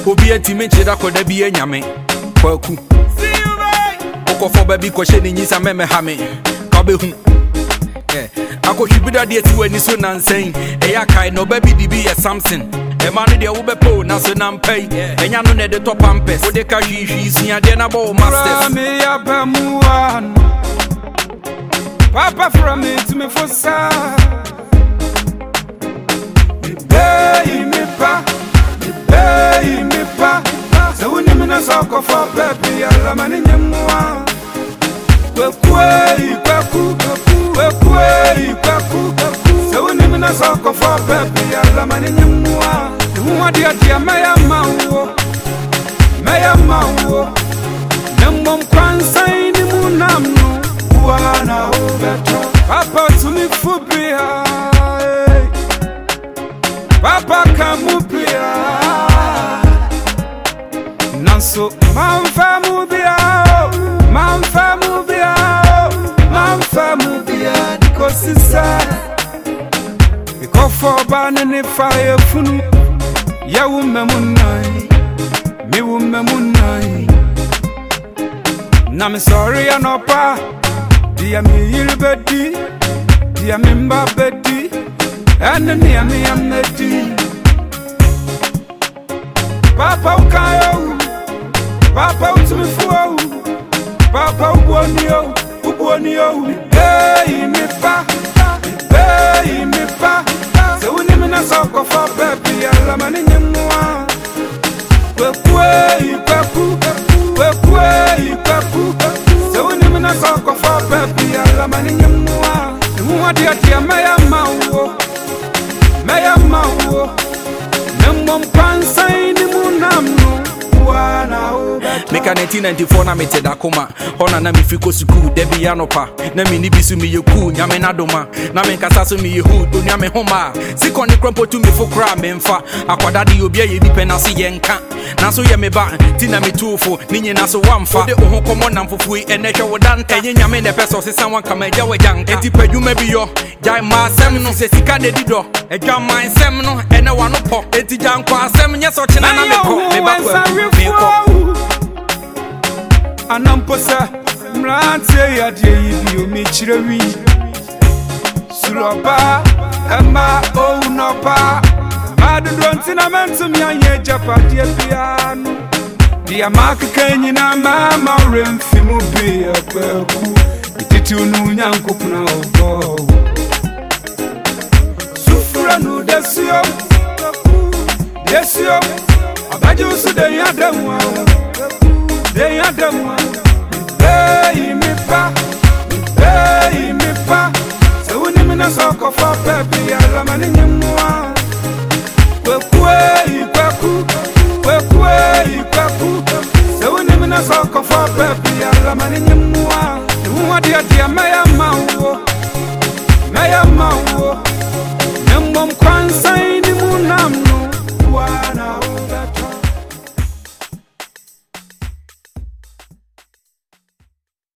Obi entimi chida koda bi enyame. Kwaku. Oko for baby ko she ni nyisa meme ha me. Ka be hu. Ako hwibida de ti wani so nansen. Eya kai no baby di bi something. E man de wo be po na so nan pay. Enya no ne de top ampes. Wo de ka hwihwi sia de na bo masters. Me ya ba muan. Papa from me to me for sa. Me pa. So when you na so ko for baby ala mani nyamwa. We so when you na so ko for baby ala mani nyamwa. Who dia dia maya mawo. Nambom kwansai ni munamno. Wana obeto. Papa to me fubia. Papa kamupia. Nanso manfa mubia dikosisa ikofo bana ne fire funu ya wumemunai mi wumemunai na me sorry anopa dia mi yilbedi dia mi mbabedi ene ni ami amedi Papa ukayo Papa utumifuo Papa ubuonio Hey me pa Se uni mina soko for baby ala mani nyamwa Wekwe ipaku Se uni mina soko for baby ala mani nyamwa Mwa dia meya mawo Nambom kwansai ni munamno Meka 1994 na mete da koma Hona na mi fiko suku debi anopa Na mi nibisu mi yeku nyame na doma Na mi nkasa mi yehu onyame homa Siko ni krompo tu mi fokra me mfa Akwada di obi ye nipe na se yenka Na so ye me ba ti na mi tufu ninyi na so wamfa de oho komo na mfufui ene hwe wodan enye nyame ne peso se sanwan kama eja wajanka enti padwuma bi yo jai ma asem no se sika de dido edwa man sem no ene wano po enti janko asem nye so chena na meko me ba kwa Anamposa mrante ya die yibi omi chirewi Suroba ema ounopa Madu drontina mentum ya nye japa die piano Dia makaka nyina mama remfi mubi ya kweku Ititi unu nyanku kuna ogo Sufura nu desio Abaji usu de yadamwa Hey me pa Se uni mina soko for baby ala mani nyamwa Wekwe ipaku Se uni mina soko for baby ala mani nyamwa Mwa dia meya mawo Nambom kwansai